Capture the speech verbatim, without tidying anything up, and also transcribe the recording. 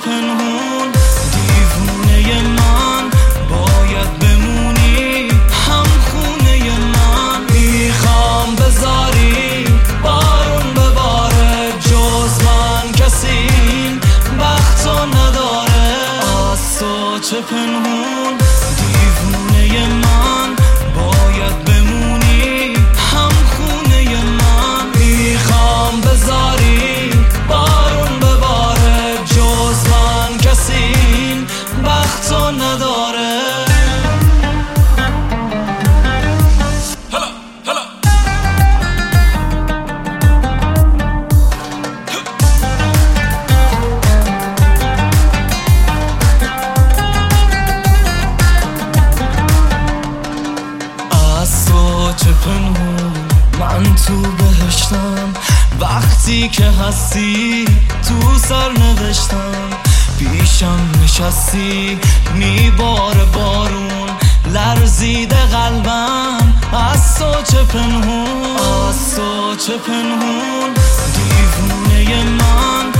پنهون دیوونه من باید بمونی هم خونه من. میخوام بذاری بارون بباره جز من کسی این بختو نداره. از تو چه پنهون دیوونه من باید بمونی هم خونه من. میخوام بذاری بارون بباره جز من کسی این بختو نداره. چه پنهون من تو بهشتم وقتی که هستی تو سر نوشتم. پیشم نشستی میباره بارون لرزیده قلبم. از تو چه پنهون از تو چه پنهون دیوونه من